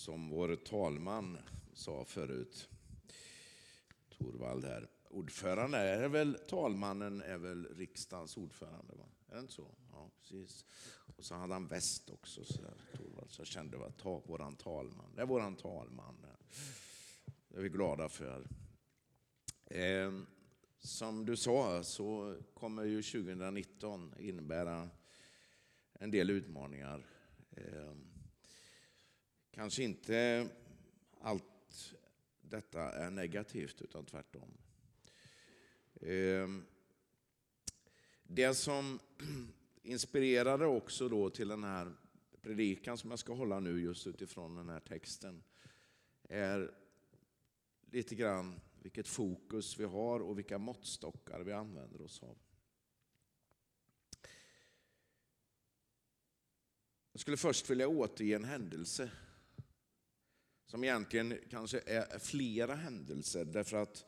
som vår talman sa förut, Torvald här. Ordförande är väl, talmannen är väl riksdagens ordförande, va? Är det inte så? Ja, precis. Och så hade han väst också, så där, Torvald. Så jag kände att våran talman, det är våran talman. Det är vi glada för. Som du sa så kommer ju 2019 innebära en del utmaningar. Kanske inte allt detta är negativt, utan tvärtom. Det som inspirerade också då till den här predikan som jag ska hålla nu just utifrån den här texten är lite grann vilket fokus vi har och vilka måttstockar vi använder oss av. Jag skulle först vilja återge en händelse som egentligen kanske är flera händelser, därför att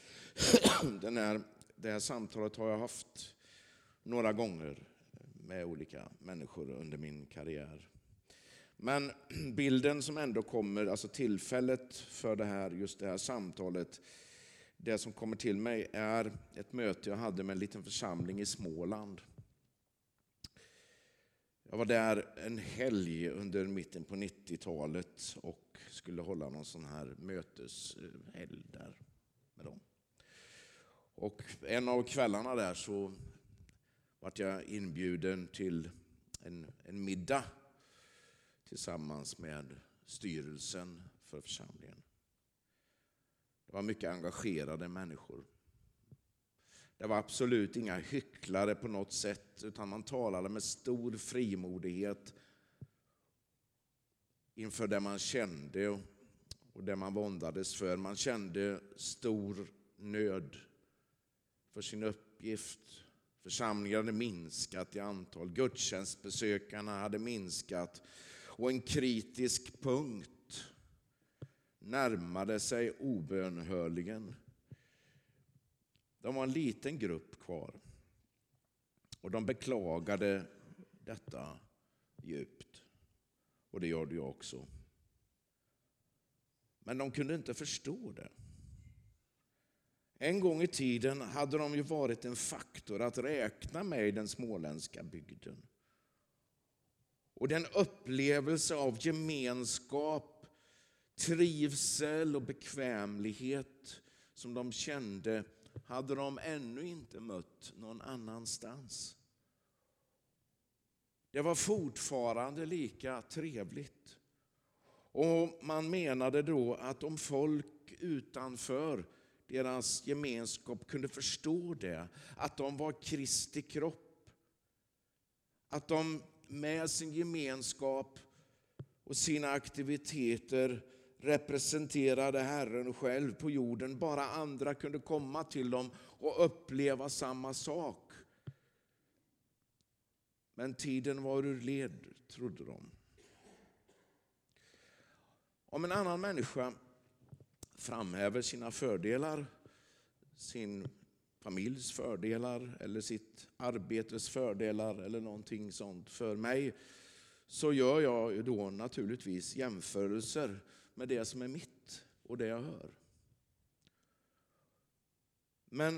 det här samtalet har jag haft några gånger med olika människor under min karriär. Men bilden som ändå kommer, alltså tillfället för just det här samtalet, det som kommer till mig är ett möte jag hade med en liten församling i Småland. Jag var där en helg under mitten på 90-talet och skulle hålla någon sån här möteshelg där med dem. Och en av kvällarna där så vart jag inbjuden till en middag tillsammans med styrelsen för församlingen. Det var mycket engagerade människor. Det var absolut inga hycklare på något sätt, utan man talade med stor frimodighet inför det man kände och det man våndades för. Man kände stor nöd för sin uppgift. Församlingen hade minskat i antal, gudstjänstbesökarna hade minskat och en kritisk punkt närmade sig obönhörligen. De var en liten grupp kvar och de beklagade detta djupt, och det gjorde jag också. Men de kunde inte förstå det. En gång i tiden hade de ju varit en faktor att räkna med i den småländska bygden. Och den upplevelse av gemenskap, trivsel och bekvämlighet som de kände hade de ännu inte mött någon annanstans. Det var fortfarande lika trevligt. Och man menade då att om folk utanför deras gemenskap kunde förstå det, att de var Kristi kropp, att de med sin gemenskap och sina aktiviteter representerade Herren själv på jorden, bara andra kunde komma till dem och uppleva samma sak. Men tiden var ur led, trodde de. Om en annan människa framhäver sina fördelar, sin familjs fördelar eller sitt arbetes fördelar eller någonting sånt för mig, så gör jag då naturligtvis jämförelser med det som är mitt och det jag hör. Men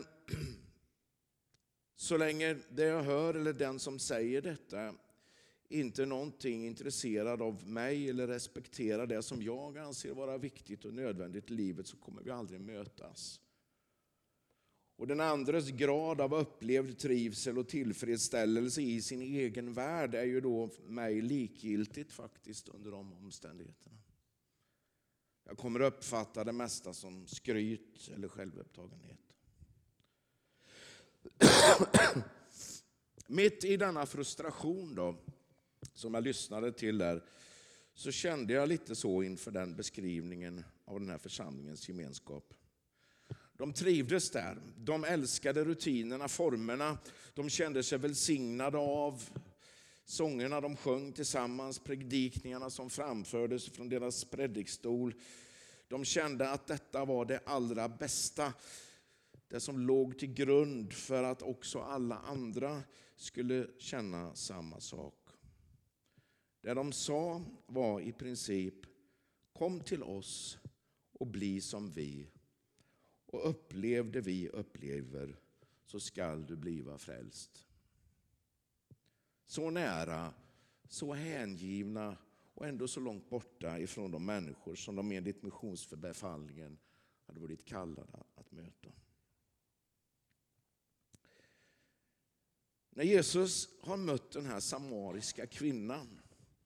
så länge det jag hör eller den som säger detta inte är någonting intresserad av mig eller respekterar det som jag anser vara viktigt och nödvändigt i livet, så kommer vi aldrig mötas. Och den andres grad av upplevd trivsel och tillfredsställelse i sin egen värld är ju då mig likgiltigt faktiskt under de omständigheterna. Jag kommer uppfatta det mesta som skryt eller självupptagenhet. Mitt i denna frustration då, som jag lyssnade till där, så kände jag lite så inför den beskrivningen av den här församlingens gemenskap. De trivdes där, de älskade rutinerna, formerna, de kände sig välsignade av sångerna de sjöng tillsammans, predikningarna som framfördes från deras predikstol. De kände att detta var det allra bästa, det som låg till grund för att också alla andra skulle känna samma sak. Det de sa var i princip: kom till oss och bli som vi, och upplev det vi upplever, så skall du bliva frälst. Så nära, så hängivna och ändå så långt borta ifrån de människor som de enligt missionsbefallningen hade varit kallade att möta. När Jesus har mött den här samariska kvinnan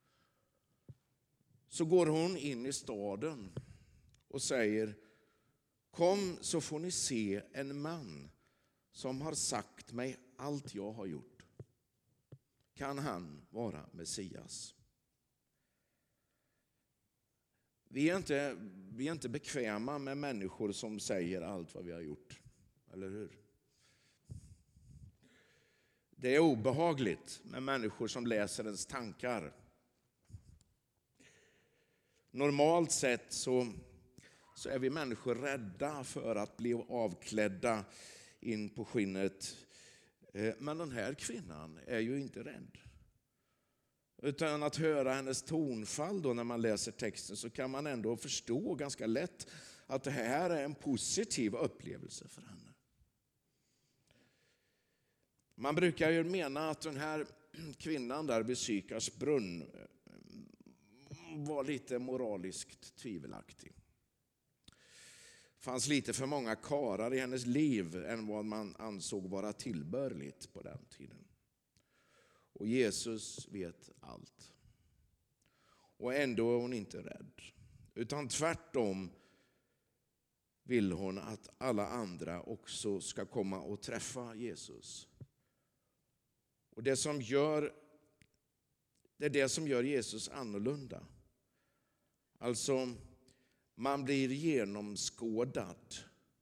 så går hon in i staden och säger: kom så får ni se en man som har sagt mig allt jag har gjort. Kan han vara Messias? Vi är inte bekväma med människor som säger allt vad vi har gjort, eller hur? Det är obehagligt med människor som läser ens tankar. Normalt sett så är vi människor rädda för att bli avklädda in på skinnet. Men den här kvinnan är ju inte rädd. Utan att höra hennes tonfall då när man läser texten, så kan man ändå förstå ganska lätt att det här är en positiv upplevelse för henne. Man brukar ju mena att den här kvinnan där vid Sykars brunn var lite moraliskt tvivelaktig. Det fanns lite för många karar i hennes liv än vad man ansåg vara tillbörligt på den tiden. Och Jesus vet allt. Och ändå är hon inte rädd. Utan tvärtom vill hon att alla andra också ska komma och träffa Jesus. Och det är det som gör Jesus annorlunda. Alltså, man blir genomskådad.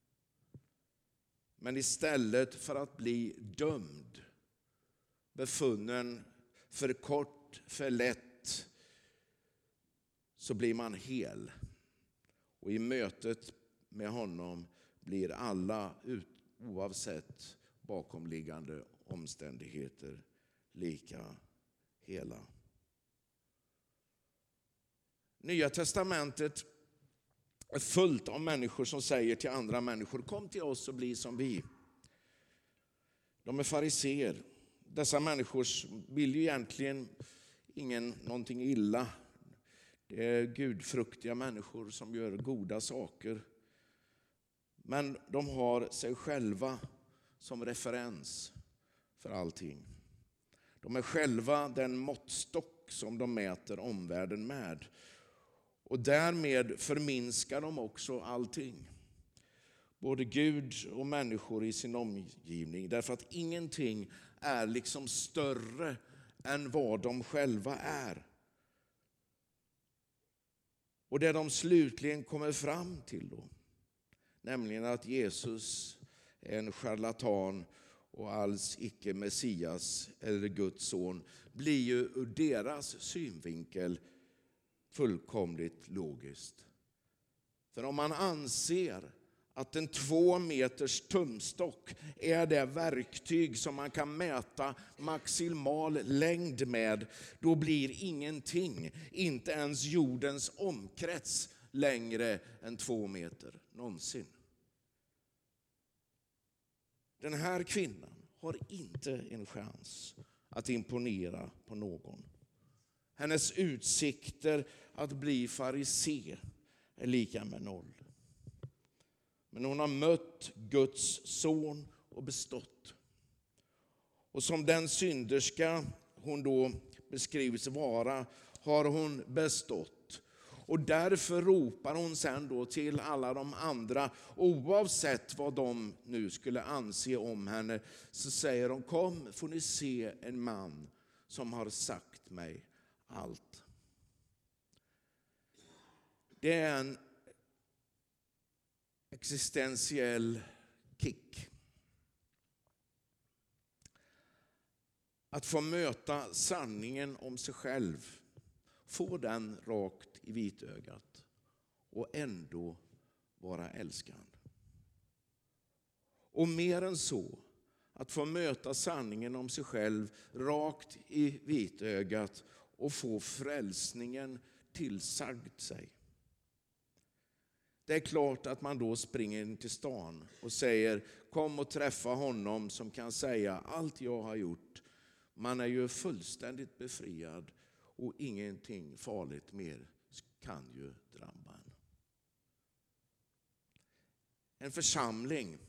Men istället för att bli dömd, befunnen för kort, för lätt, så blir man hel. Och i mötet med honom blir alla, oavsett bakomliggande omständigheter, lika hela. Nya testamentet är fullt av människor som säger till andra människor: kom till oss och bli som vi. De är fariseer. Dessa människor vill ju egentligen någonting illa. Det är gudfruktiga människor som gör goda saker. Men de har sig själva som referens för allting. De är själva den måttstock som de mäter omvärlden med. Och därmed förminskar de också allting. Både Gud och människor i sin omgivning. Därför att ingenting är liksom större än vad de själva är. Och det de slutligen kommer fram till då, nämligen att Jesus är en charlatan och alls icke Messias eller Guds son, blir ju ur deras synvinkel fullkomligt logiskt. För om man anser att en 2 meters tumstock är det verktyg som man kan mäta maximal längd med, då blir ingenting, inte ens jordens omkrets, längre än 2 meter någonsin. Den här kvinnan har inte en chans att imponera på någon. Hennes utsikter att bli farisé är lika med 0. Men hon har mött Guds son och bestått. Och som den synderska hon då beskrivs vara, har hon bestått. Och därför ropar hon sen då till alla de andra, oavsett vad de nu skulle anse om henne, så säger hon: kom får ni se en man som har sagt mig allt. Det är en existentiell kick. Att få möta sanningen om sig själv, få den rakt i vitögat och ändå vara älskad. Och mer än så, att få möta sanningen om sig själv rakt i vitögat och få frälsningen tillsagd sig. Det är klart att man då springer in till stan och säger, kom och träffa honom som kan säga allt jag har gjort. Man är ju fullständigt befriad och ingenting farligt mer kan ju drabba en. En församling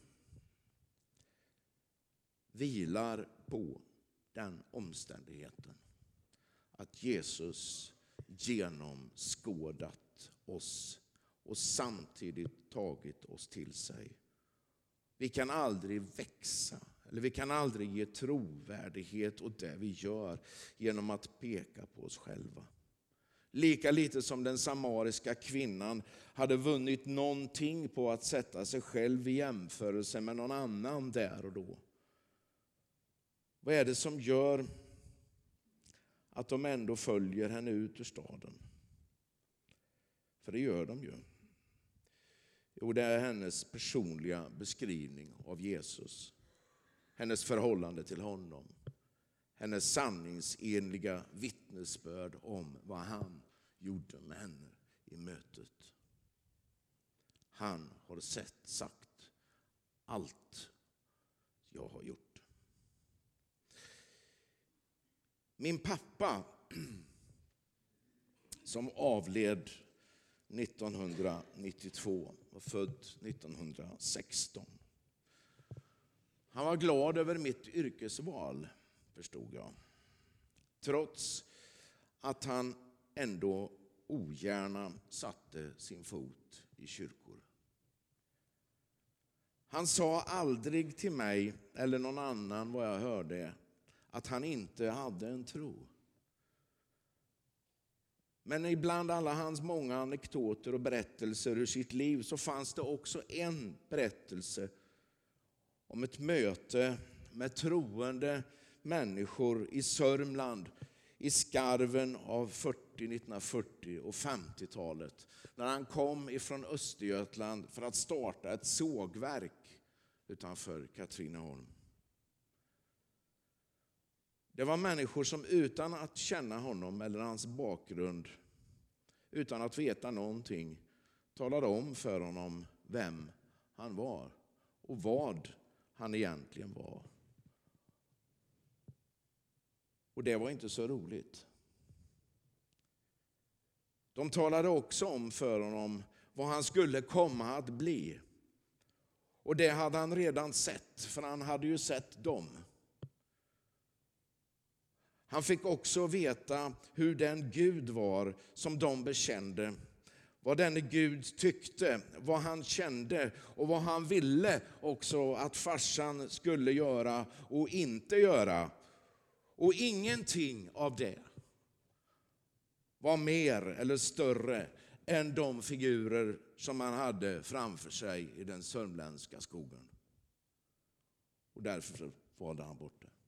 vilar på den omständigheten att Jesus genomskådat oss och samtidigt tagit oss till sig. Vi kan aldrig växa, eller vi kan aldrig ge trovärdighet åt det vi gör genom att peka på oss själva. Lika lite som den samariska kvinnan hade vunnit någonting på att sätta sig själv i jämförelse med någon annan där och då. Vad är det som gör att de ändå följer henne ut ur staden? För det gör de ju. Jo, det är hennes personliga beskrivning av Jesus. Hennes förhållande till honom. Hennes sanningsenliga vittnesbörd om vad han gjorde med henne i mötet. Han har sagt allt jag har gjort. Min pappa, som avled 1992, var född 1916. Han var glad över mitt yrkesval, förstod jag. Trots att han ändå ogärna satte sin fot i kyrkor. Han sa aldrig till mig eller någon annan vad jag hörde att han inte hade en tro. Men ibland alla hans många anekdoter och berättelser ur sitt liv så fanns det också en berättelse om ett möte med troende människor i Sörmland i skarven av 1940 och 50-talet. När han kom ifrån Östergötland för att starta ett sågverk utanför Katrineholm. Det var människor som utan att känna honom eller hans bakgrund, utan att veta någonting, talade om för honom vem han var och vad han egentligen var. Och det var inte så roligt. De talade också om för honom vad han skulle komma att bli. Och det hade han redan sett, för han hade ju sett dem. Han fick också veta hur den Gud var som de bekände. Vad denne Gud tyckte, vad han kände och vad han ville också att farsan skulle göra och inte göra. Och ingenting av det var mer eller större än de figurer som han hade framför sig i den sörmländska skogen. Och därför valde han bort det.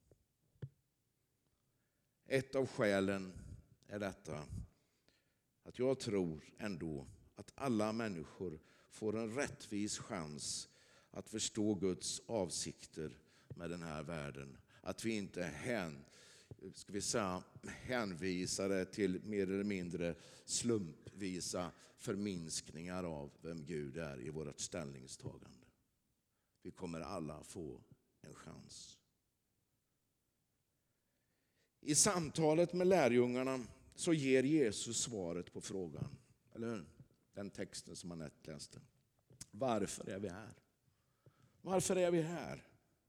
Ett av skälen är detta att jag tror ändå att alla människor får en rättvis chans att förstå Guds avsikter med den här världen. Att vi inte hänvisade till mer eller mindre slumpvisa förminskningar av vem Gud är i vårt ställningstagande. Vi kommer alla få en chans. I samtalet med lärjungarna så ger Jesus svaret på frågan, eller hur? Den texten som man läste. Varför är vi här? Varför är vi här?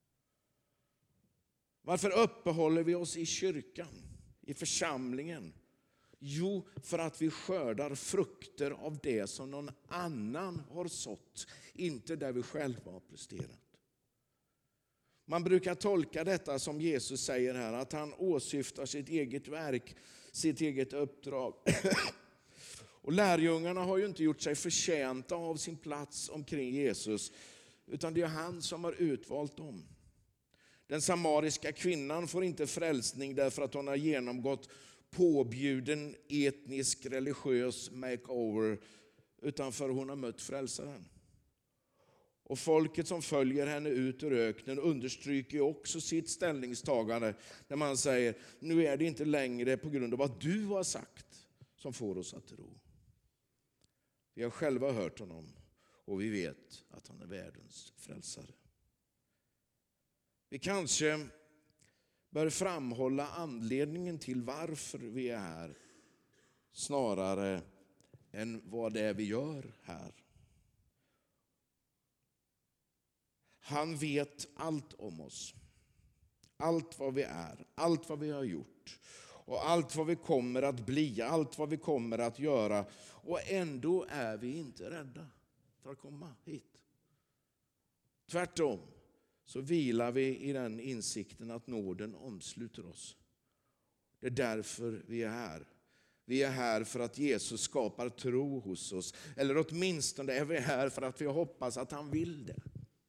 Varför uppehåller vi oss i kyrkan, i församlingen? Jo, för att vi skördar frukter av det som någon annan har sått, inte där vi själva har presterat. Man brukar tolka detta som Jesus säger här, att han åsyftar sitt eget verk, sitt eget uppdrag. Och lärjungarna har ju inte gjort sig förtjänta av sin plats omkring Jesus, utan det är han som har utvalt dem. Den samariska kvinnan får inte frälsning därför att hon har genomgått påbjuden etnisk religiös makeover, utan för hon har mött frälsaren. Och folket som följer henne ut ur öknen understryker också sitt ställningstagande när man säger, nu är det inte längre på grund av vad du har sagt som får oss att tro. Vi har själva hört honom och vi vet att han är världens frälsare. Vi kanske bör framhålla anledningen till varför vi är här snarare än vad det är vi gör här. Han vet allt om oss. Allt vad vi är, allt vad vi har gjort och allt vad vi kommer att bli, allt vad vi kommer att göra. Och ändå är vi inte rädda för att komma hit. Tvärtom så vilar vi i den insikten att nåden omsluter oss. Det är därför vi är här. Vi är här för att Jesus skapar tro hos oss. Eller åtminstone är vi här för att vi hoppas att han vill det.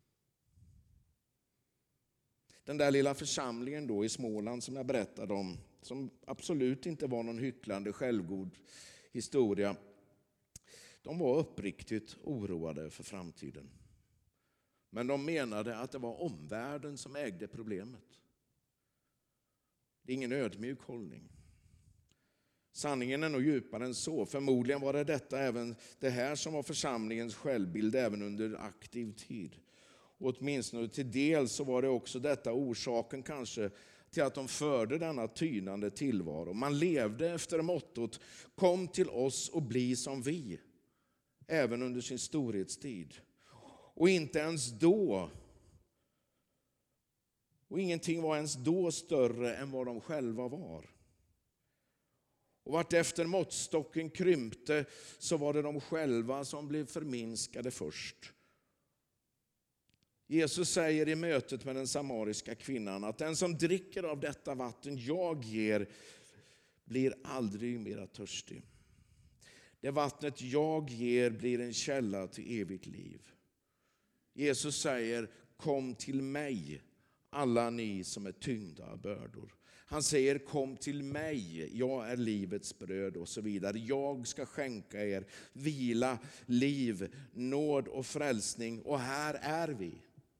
Den där lilla församlingen då i Småland som jag berättade om, som absolut inte var någon hycklande självgod historia. De var uppriktigt oroade för framtiden. Men de menade att det var omvärlden som ägde problemet. Det är ingen ödmjuk hållning. Sanningen är nog djupare än så. Förmodligen var det här som var församlingens självbild även under aktiv tid. Och åtminstone till del så var det också detta orsaken kanske till att de förde denna tynande tillvaro. Man levde efter mottot kom till oss och bli som vi. Även under sin storhetstid. Och inte ens då. Och ingenting var ens då större än vad de själva var. Och vart efter måttstocken krympte så var det de själva som blev förminskade först. Jesus säger i mötet med den samariska kvinnan att den som dricker av detta vatten jag ger blir aldrig mera törstig. Det vattnet jag ger blir en källa till evigt liv. Jesus säger kom till mig alla ni som är tyngda av bördor. Han säger kom till mig, jag är livets bröd och så vidare. Jag ska skänka er vila, liv, nåd och frälsning och här är vi.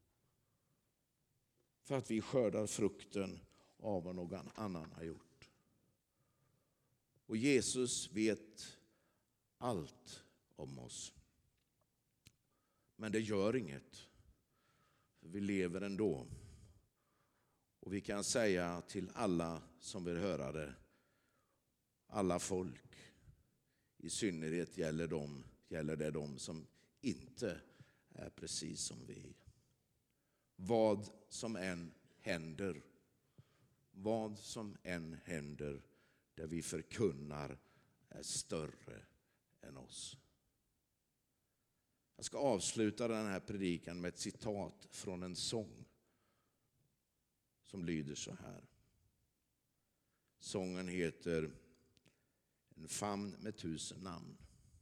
För att vi skördar frukten av vad någon annan har gjort. Och Jesus vet allt om oss. Men det gör inget. För vi lever ändå. Och vi kan säga till alla som vill höra det. Alla folk. I synnerhet gäller det de som inte är precis som vi. Vad som än händer. Vad som än händer. Det vi förkunnar är större än oss. Jag ska avsluta den här predikan med ett citat från en sång. Som lyder så här. Sången heter En famn med 1000 namn.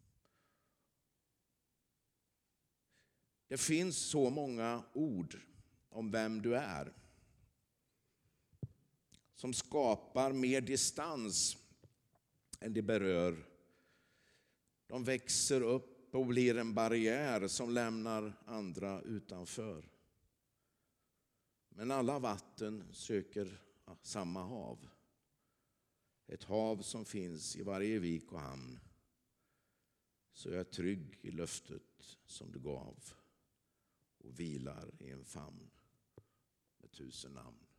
Det finns så många ord om vem du är. Som skapar mer distans än det berör. De växer upp och blir en barriär som lämnar andra utanför. Men alla vatten söker samma hav. Ett hav som finns i varje vik och hamn. Så jag är trygg i löftet som du gav. Och vilar i en famn med 1000 namn.